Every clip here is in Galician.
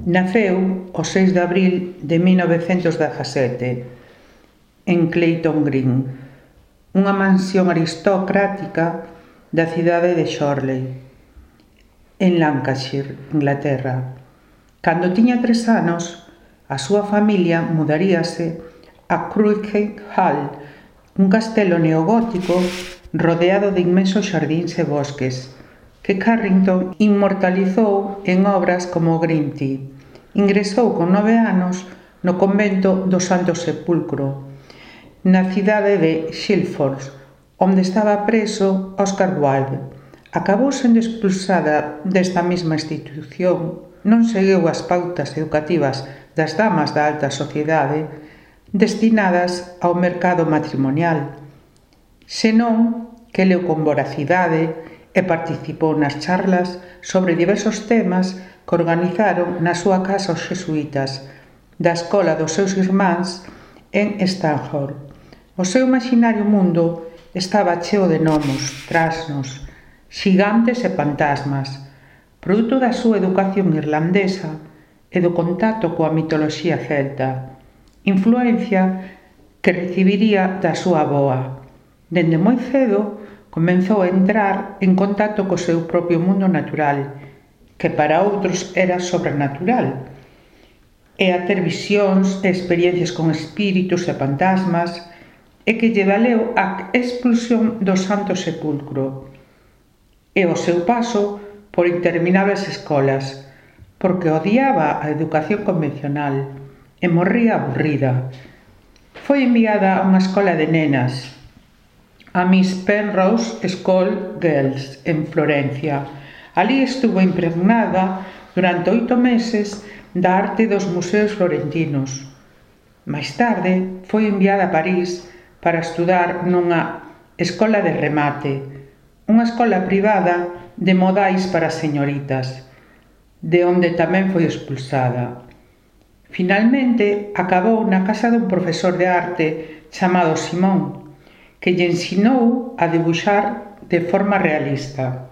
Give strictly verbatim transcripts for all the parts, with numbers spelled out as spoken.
Naceu o seis de abril de mil novecentos dezasete en Clayton Green, unha mansión aristocrática da cidade de Chorley, en Lancashire, Inglaterra. Cando tiña tres anos, a súa familia mudaríase a Crookham Hall, un castelo neogótico rodeado de inmensos xardíns e bosques, que Carrington inmortalizou en obras como Green Tea. Ingresou con nove anos no convento do Santo Sepulcro, na cidade de Shilford, onde estaba preso Oscar Wilde. Acabou sendo expulsada desta mesma institución, non seguiu as pautas educativas das damas da alta sociedade destinadas ao mercado matrimonial, senón que leu con voracidade e participou nas charlas sobre diversos temas que organizaron na súa casa os xesuítas da escola dos seus irmáns en Stanford. O seu imaginario mundo estaba cheo de gnomos, trasnos, xigantes e fantasmas, produto da súa educación irlandesa e do contacto coa mitoloxía celta, influencia que recibiría da súa avoa. Dende moi cedo comezou a entrar en contacto co seu propio mundo natural, que para outros era sobrenatural, e a ter visións e experiencias con espíritus e fantasmas, e que lle valeu a expulsión do Santo Sepulcro e o seu paso por interminables escolas, porque odiaba a educación convencional e morría aburrida. Foi enviada a unha escola de nenas, a Miss Penrose School Girls, en Florencia. Alí estuvo impregnada durante oito meses da arte dos museos florentinos. Máis tarde foi enviada a París para estudar nunha escola de remate, unha escola privada de modais para señoritas, de onde tamén foi expulsada. Finalmente, acabou na casa dun profesor de arte chamado Simón, que lle ensinou a debuxar de forma realista.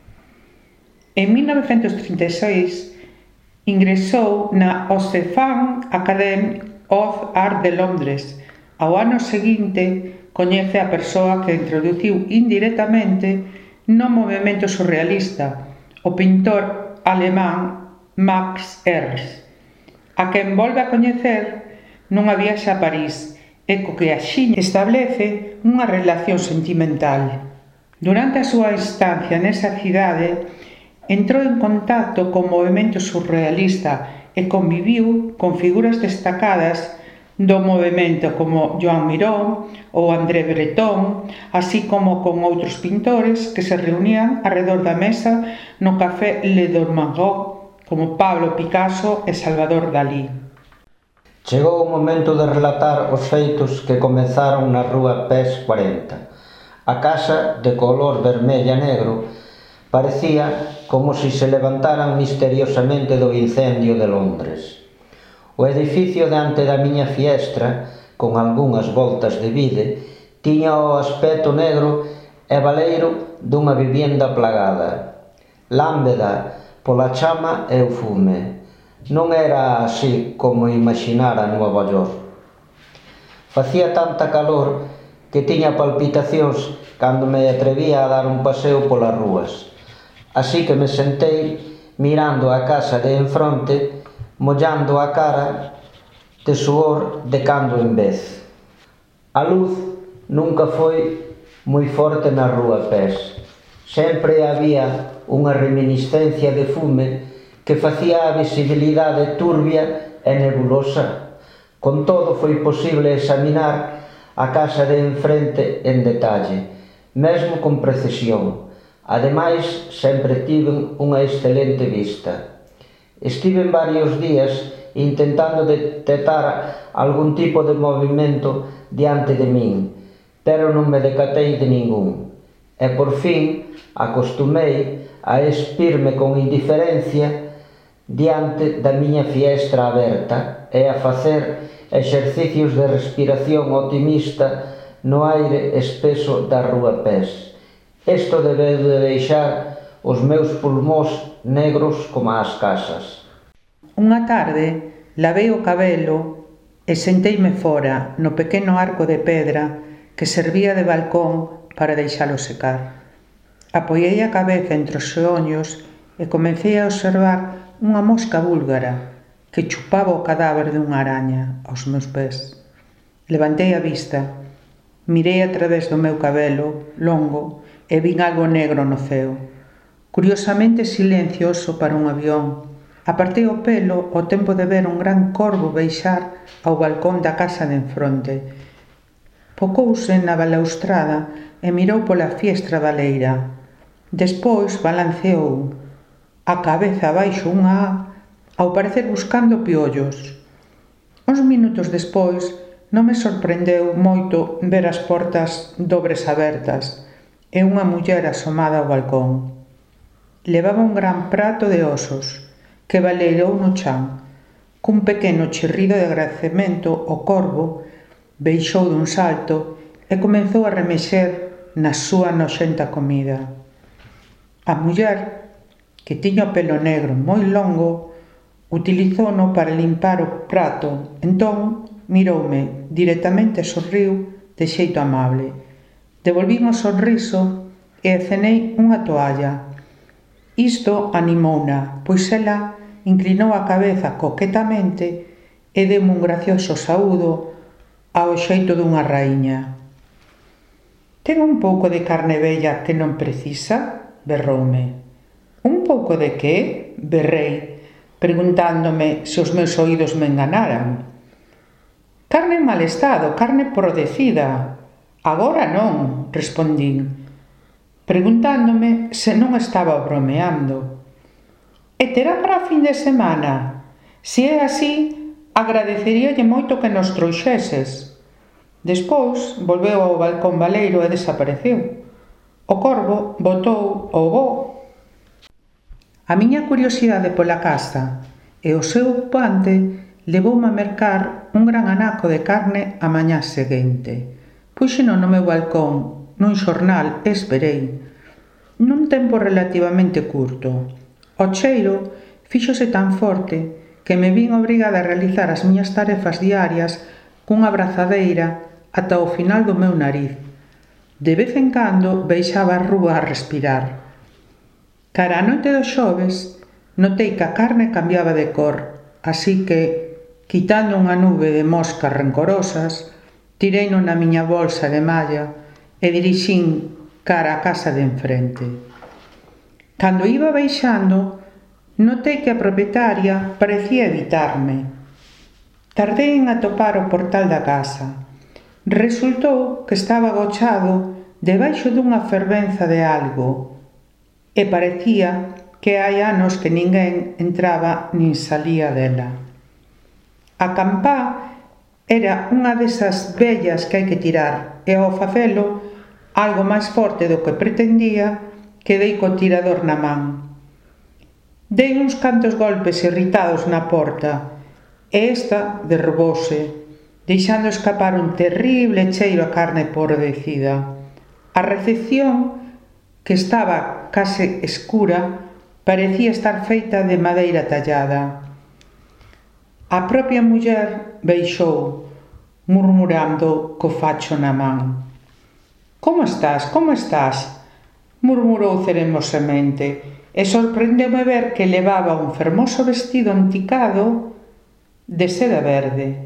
En mil novecentos trinta e seis, ingresou na Oxfam Academy of Art de Londres. Ao ano seguinte, coñece a persoa que introduciu indirectamente no movemento surrealista, o pintor alemán Max Ernst, a quen volve a coñecer nunha viaxe a París e co que axiña establece unha relación sentimental. Durante a súa estancia nesa cidade, entrou en contacto co movemento surrealista e conviviu con figuras destacadas do movemento como Joan Miró ou André Breton, así como con outros pintores que se reunían arredor da mesa no Café Le Dormangot, como Pablo Picasso e Salvador Dalí. Chegou o momento de relatar os feitos que comezaron na rúa Pés cuarenta. A casa, de color vermella e negro, parecía como se se levantaran misteriosamente do incendio de Londres. O edificio diante da miña fiestra, con algunhas voltas de vide, tiña o aspecto negro e baleiro dunha vivienda plagada, lámbeda pola chama e o fume. Non era así como imaginara Nova York. Facía tanta calor que tiña palpitacións cando me atrevía a dar un paseo polas rúas. Así que me sentei mirando a casa de enfronte, mollando a cara de suor de cando en vez. A luz nunca foi moi forte na rúa Pés. Sempre había unha reminiscencia de fume que facía a visibilidade turbia e nebulosa. Con todo, foi posible examinar a casa de enfrente en detalle, mesmo con precisión. Ademais, sempre tiven unha excelente vista. Estiven varios días intentando detectar algún tipo de movimento diante de min, pero non me decatei de ningún. E por fin acostumei a espirme con indiferencia diante da miña fiestra aberta e a facer exercicios de respiración optimista no aire espeso da rúa Pés. Isto debeu de deixar os meus pulmóns negros como as casas. unha tarde lavei o cabelo e senteime fora no pequeno arco de pedra que servía de balcón para deixalo secar. Apoiei a cabeza entre os xeonllos e comecei a observar unha mosca búlgara que chupaba o cadáver dunha araña aos meus pés. Levantei a vista, mirei a través do meu cabelo longo e vin algo negro no ceo, curiosamente silencioso para un avión. Apartei o pelo ao tempo de ver un gran corvo baixar ao balcón da casa de enfronte. Pocouse na balaustrada e mirou pola fiestra baleira. Despois balanceou a cabeza abaixo unha A, ao parecer buscando piollos. Uns minutos despois non me sorprendeu moito ver as portas dobres abertas e unha muller asomada ao balcón. Levaba un gran prato de osos que baleirou no chan. Cun pequeno chirrido de agradecemento o corvo baixou dun salto e comezou a remexer na súa noxenta comida. A muller, que tiña o pelo negro moi longo, utilizouno para limpar o prato. Entón miroume directamente e sorriu de xeito amable. Devolvín o sorriso e acenei unha toalla. Isto animouna, pois ela inclinou a cabeza coquetamente e deu-me un gracioso saúdo ao xeito dunha raíña. «Ten un pouco de carne vella que non precisa?» berroume. «Un pouco de que?» berrei, preguntándome se os meus oídos me enganaran. «Carne en mal estado, carne prodecida». «Agora non», respondín, preguntándome se non estaba bromeando. «E terá para a fin de semana? Se é así, agradeceríalle moito que nos trouxeses». Despois volveu ao balcón baleiro e desapareceu. O corvo botou o voo. A miña curiosidade pola casa e o seu ocupante levoume a mercar un gran anaco de carne a mañá seguinte. Puxeno no meu balcón, nun xornal, e esperei. Nun tempo relativamente curto. O cheiro fíxose tan forte que me vin obrigada a realizar as miñas tarefas diarias cunha abrazadeira ata o final do meu nariz. De vez en cando baixaba a rúa a respirar. Cara a noite do xoves, notei que a carne cambiaba de cor, así que, quitando unha nube de moscas rencorosas, tireino na miña bolsa de malla e dirixín cara á casa de enfrente. Cando iba baixando, notei que a propietaria parecía evitarme. Tardei en atopar o portal da casa. Resultou que estaba agochado debaixo dunha fervenza de algo e parecía que hai anos que ninguén entraba nin salía dela. A campá era unha desas vellas que hai que tirar e ao facelo, algo máis forte do que pretendía, quedei co tirador na man. Dei uns cantos golpes irritados na porta e esta derrubouse, deixando escapar un terrible cheiro a carne pordecida. A recepción, que estaba case escura, parecía estar feita de madeira tallada. A propia muller baixou, murmurando co facho na man. «Como estás? Como estás?» murmurou ceremosamente, e sorprendeu-me ver que levaba un fermoso vestido anticado de seda verde.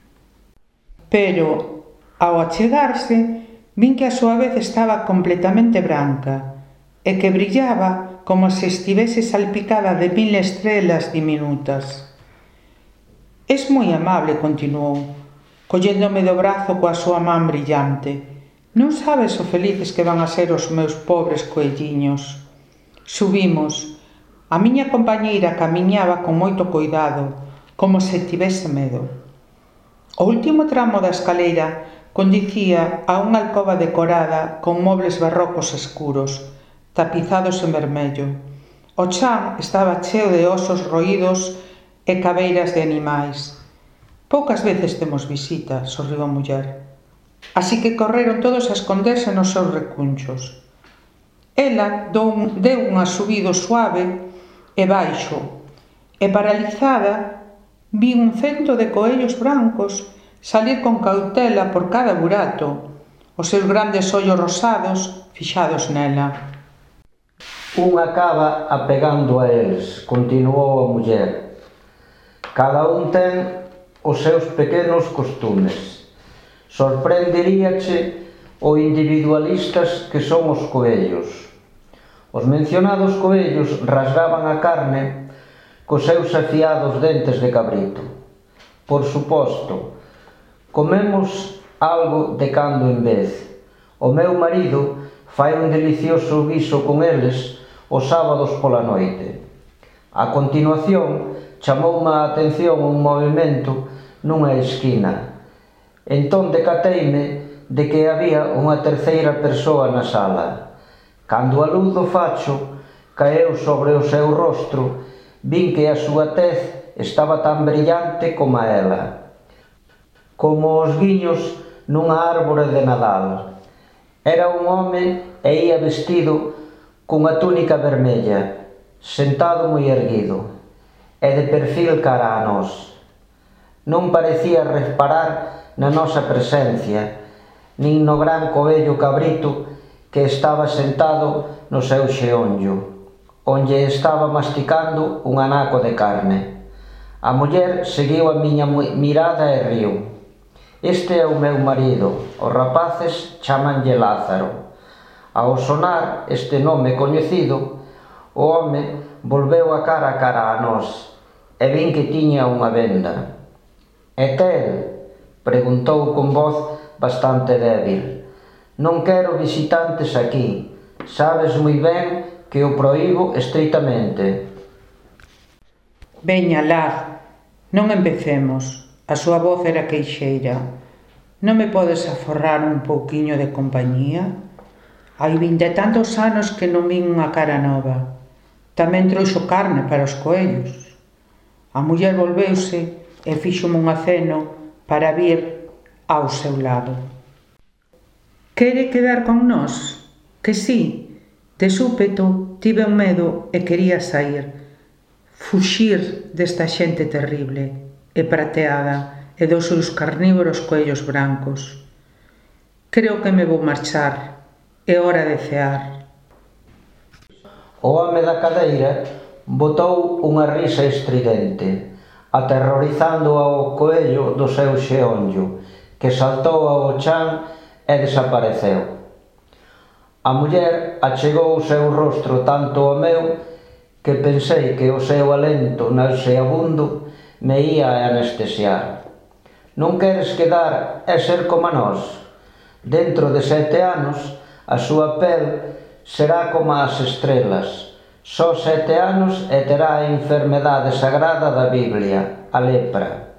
Pero, ao achegarse, vin que a súa vez estaba completamente branca e que brillaba como se estivese salpicada de mil estrelas diminutas. «Es moi amable», continuou, colléndome do brazo coa súa man brillante. «Non sabes o felices que van a ser os meus pobres coelliños». Subimos. A miña compañeira camiñaba con moito coidado, como se tivese medo. O último tramo da escaleira condicía a unha alcoba decorada con mobles barrocos escuros, tapizados en vermello. O chan estaba cheo de osos roídos e cabeiras de animais. «Poucas veces temos visita», sorriu a muller. Así que correron todos a esconderse nos seus recunchos. Ela deu un, deu un asubido suave e baixo e paralizada vi un cento de coellos brancos salir con cautela por cada burato, os seus grandes ollos rosados fixados nela. Un acaba apegando a eles, continuou a muller. Cada un ten os seus pequenos costumes. Sorprenderíache o individualistas que son os coellos. Os mencionados coellos rasgaban a carne cos seus afiados dentes de cabrito. Por suposto, comemos algo de cando en vez. O meu marido fai un delicioso guiso con eles os sábados pola noite. A continuación, chamoume a atención un movimento nunha esquina. Entón decateime de que había unha terceira persoa na sala. Cando a luz do facho caeu sobre o seu rostro, vin que a súa tez estaba tan brillante como ela, como os guiños nunha árbore de Nadal. Era un home e ía vestido cunha túnica vermella, sentado moi erguido, e de perfil cara a nós. Non parecía reparar na nosa presencia, nin no gran coello cabrito que estaba sentado no seu xeonllo, onde estaba masticando un anaco de carne. A muller seguiu a miña mirada e riu. Este é o meu marido, os rapaces chamanlle Lázaro. Ao sonar este nome coñecido, o home volveu a cara cara a nós e vin que tiña unha venda. «E tel?» preguntou con voz bastante débil. «Non quero visitantes aquí. Sabes moi ben que o proíbo estritamente». «Veña, Laz, non empecemos». A súa voz era queixeira. «Non me podes aforrar un pouquiño de compañía? Hai vinte e tantos anos que non vin unha cara nova. Tamén trouxo carne para os coellos». A muller volveuse e fíxome un aceno para vir ao seu lado. «Quere quedar con nós? Que sí?» De súpeto tive un medo e quería sair, fuxir desta xente terrible e prateada e dos seus carnívoros coellos brancos. «Creo que me vou marchar. É hora de cear». O home da cadeira botou unha risa estridente, aterrorizando ao coello do seu xeonllo, que saltou ao chan e desapareceu. A muller achegou o seu rostro tanto ao meu que pensei que o seu alento nauseabundo me ía anestesiar. «Non queres quedar e ser como nós? Dentro de sete anos a súa pel será como as estrelas. Só sete anos e terá a enfermedade sagrada da Biblia, a lepra».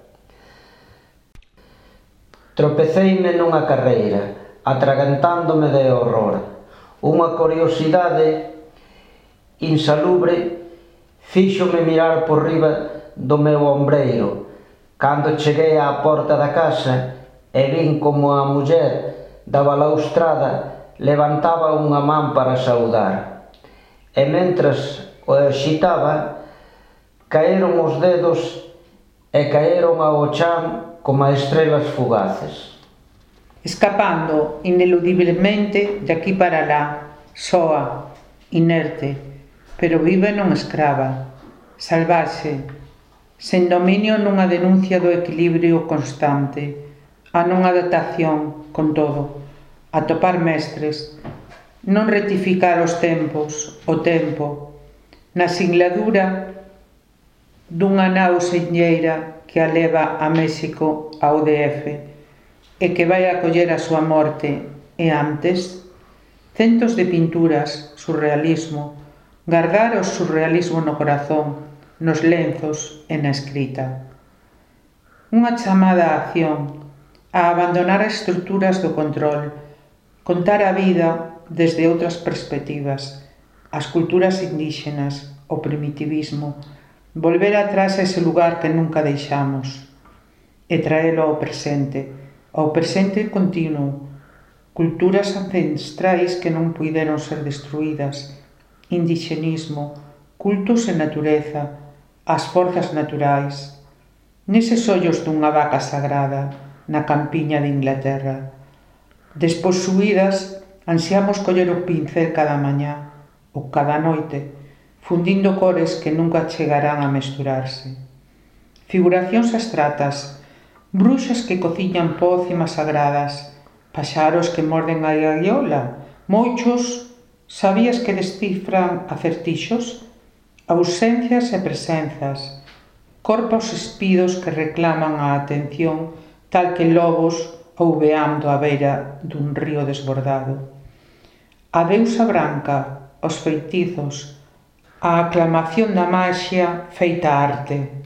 Tropeceime nunha carreira, atragantándome de horror. Unha curiosidade insalubre fíxome mirar por riba do meu ombreiro cando cheguei á porta da casa e vin como a muller da balaustrada levantaba unha man para saudar. E mentras o axitaba, caeron os dedos e caeron ao chan como estrelas fugaces. Escapando ineludiblemente de aquí para lá, soa, inerte, pero viva e non escrava, salvaxe, sen dominio nunha denuncia do equilibrio constante, a non adaptación, con todo, a topar mestres, non rectificar os tempos, o tempo, na singladura dunha nau senlleira que a leva a México ao D F, e que vai acoller a súa morte, e antes, centos de pinturas, surrealismo, gardar o surrealismo no corazón, nos lenzos e na escrita. Unha chamada á acción, a abandonar as estruturas do control, contar a vida desde outras perspectivas, as culturas indígenas, o primitivismo, volver atrás a ese lugar que nunca deixamos, e traelo ao presente, ao presente continuo, culturas ancestrais que non puideron ser destruídas, indigenismo, cultos e natureza, ás forzas naturais, neses ollos dunha vaca sagrada na campiña de Inglaterra. Despois suídas, ansiamos coller o pincel cada mañá ou cada noite, fundindo cores que nunca chegarán a mesturarse. Figuracións abstratas, bruxas que cociñan pócimas sagradas, paxaros que morden a gaiola, moichos, sabías que descifran acertixos? Ausencias e presenzas, corpos espidos que reclaman a atención tal que lobos ouveando á beira dun río desbordado. A deusa branca, os feitizos, a aclamación da maxia feita arte.